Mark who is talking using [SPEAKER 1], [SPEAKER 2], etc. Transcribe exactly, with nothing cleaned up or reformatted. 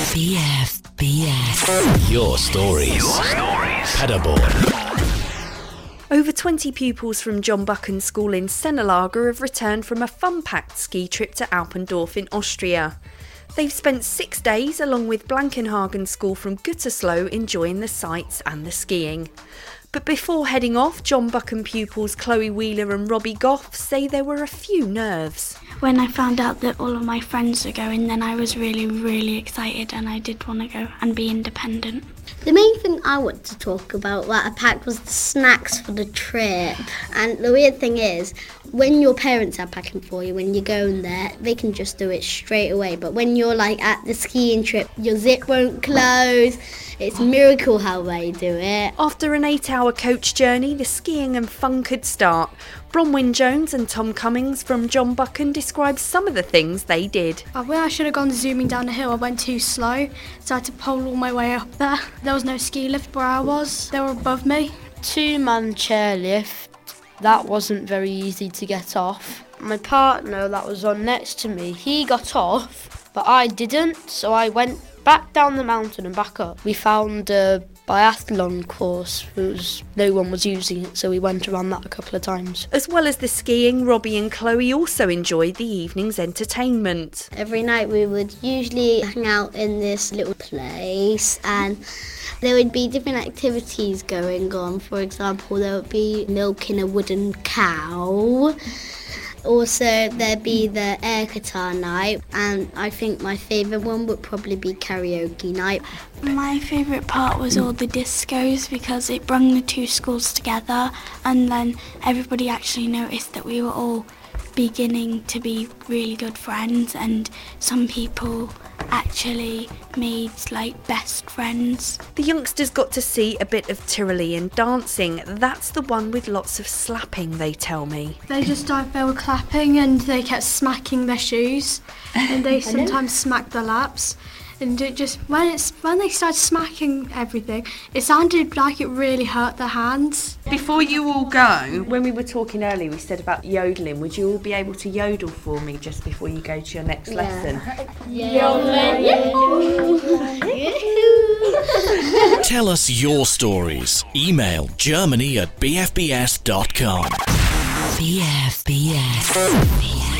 [SPEAKER 1] B F B S. Your stories. Your stories. Paderborn.
[SPEAKER 2] Over twenty pupils from John Buchan School in Sennelager have returned from a fun-packed ski trip to Alpendorf in Austria. They've spent six days along with Blankenhagen School from Gütersloh enjoying the sights and the skiing. But before heading off, John Buchan pupils Chloe Wheeler and Robbie Goff say there were a few nerves.
[SPEAKER 3] When I found out that all of my friends were going, then I was really, really excited and I did want to go and be independent.
[SPEAKER 4] The main thing I want to talk about that I packed was the snacks for the trip. And the weird thing is, when your parents are packing for you, when you're going there, they can just do it straight away. But when you're like at the skiing trip, your zip won't close. It's a miracle how they do it.
[SPEAKER 2] After an eight-hour coach journey, the skiing and fun could start. Bronwyn Jones and Tom Cummings from John Buchan describe some of the things they did.
[SPEAKER 5] Uh, when I should have gone zooming down the hill, I went too slow, so I had to pole all my way up there. There was no ski lift where I was. They were above me.
[SPEAKER 6] Two-man chairlift. That wasn't very easy to get off. My partner that was on next to me, he got off, but I didn't, so I went back down the mountain and back up. We found a biathlon course. It was, no one was using it, so we went around that a couple of times.
[SPEAKER 2] As well as the skiing, Robbie and Chloe also enjoyed the evening's entertainment.
[SPEAKER 4] Every night we would usually hang out in this little place and there would be different activities going on. For example, there would be milking a wooden cow. Also, there'd be the air guitar night, and I think my favourite one would probably be karaoke night.
[SPEAKER 3] My favourite part was all the discos because it brought the two schools together, and then everybody actually noticed that we were all beginning to be really good friends, and some people actually made like best friends.
[SPEAKER 2] The youngsters got to see a bit of Tyrolean dancing. That's the one with lots of slapping, they tell me.
[SPEAKER 5] They just started, they were clapping and they kept smacking their shoes and they sometimes smacked their laps. And it just, when it's when they started smacking everything, it sounded like it really hurt their hands.
[SPEAKER 2] Before you all go, when we were talking earlier, we said about yodelling. Would you all be able to yodel for me just before you go to your next
[SPEAKER 4] Yeah.
[SPEAKER 2] lesson?
[SPEAKER 1] Tell us your stories. Email germany at b f b s dot com. B F B S.